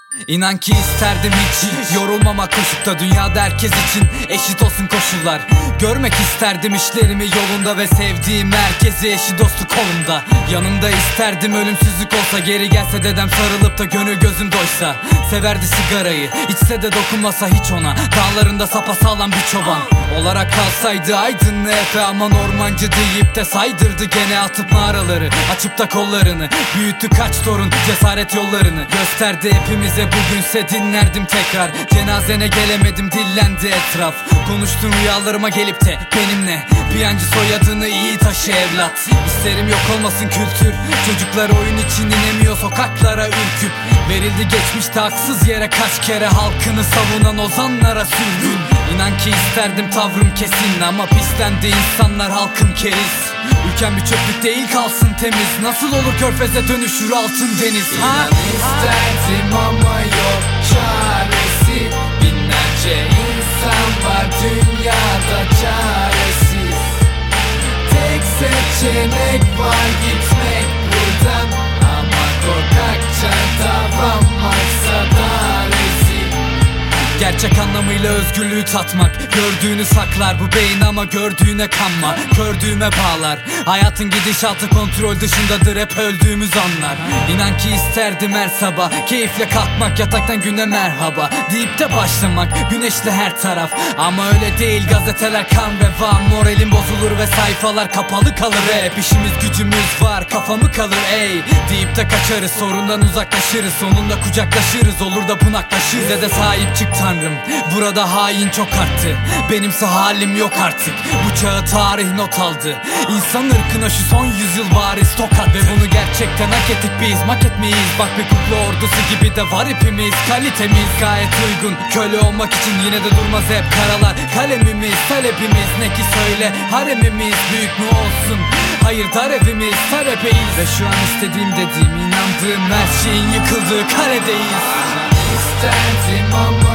İnan ki isterdim hiç yorulmamak koşukta, dünyada herkes için eşit olsun koşullar. Görmek isterdim işlerimi yolunda ve sevdiğim herkesi eşi dostu kolumda. Yanımda isterdim ölümsüzlük olsa, geri gelse dedem sarılıp da gönül gözüm doysa. Severdi sigarayı, içse de dokunmasa hiç ona, dağlarında sapasağlam bir çoban olarak kalsaydı aydınlı Efe. Aman ormancı deyip de saydırdı gene atıp naraları, açıp da kollarını büyüttü kaç torun cesaret yollarını. Gösterdi hepimize, bugünse dinlerdim tekrar. Cenazene gelemedim, dillendi etraf. Konuştun rüyalarıma gelip de benimle, piyancı soyadını iyi taşı evlat. İsterim yok olmasın kültür, çocuklar oyun için inemiyor sokaklara ürküp. Verildi geçmişte haksız yere kaç kere, halkını savunan ozanlara sürgün. İnan ki isterdim tavrım kesin, ama pislendi insanlar halkım keriz. Ülkem bir çöplük değil kalsın temiz, nasıl olur körfeze dönüşür altın deniz. İnan isterdim ama yok çaresi, binlerce insan var dünyada çaresiz. Tek seçenek var gitmek buradan, ama korkakça davranmaksa da rezil. Gerçek anlamıyla özgürlüğü tatmak, gördüğünü saklar bu beyin ama gördüğüne kanma. Kördüğüme bağlar, hayatın gidişatı kontrol dışındadır hep öldüğümüz anlar. İnan ki isterdim her sabah keyifle kalkmak, yataktan güne merhaba deyip de başlamak, güneşli her taraf. Ama öyle değil, gazeteler kan revan, moralim bozulur ve sayfalar kapalı kalır hep. İşimiz gücümüz var, kafamı kalır ey deyip de kaçarız, sorundan uzaklaşırız, sonunda kucaklaşırız, olur da bunaklaşırız. Bize de sahip çık Tanrım, burada hain çok arttı, benimse halim yok artık. Bu çağı tarih not aldı, İnsan ırkına şu son yüzyıl bariz tokat. Ve bunu gerçekten hak ettik biz, maket miyiz? Bak bir kukla ordusu gibi de var ipimiz, kalitemiz gayet uygun. Köle olmak için yine de durmaz hep karalar, kalemimiz talebimiz. Ne ki söyle, haremimiz büyük mü olsun, hayır dar evimiz talebeyiz. Ve şu an istediğim dediğim, inandığım her şeyin yıkıldığı karedeyiz. İsterdim ama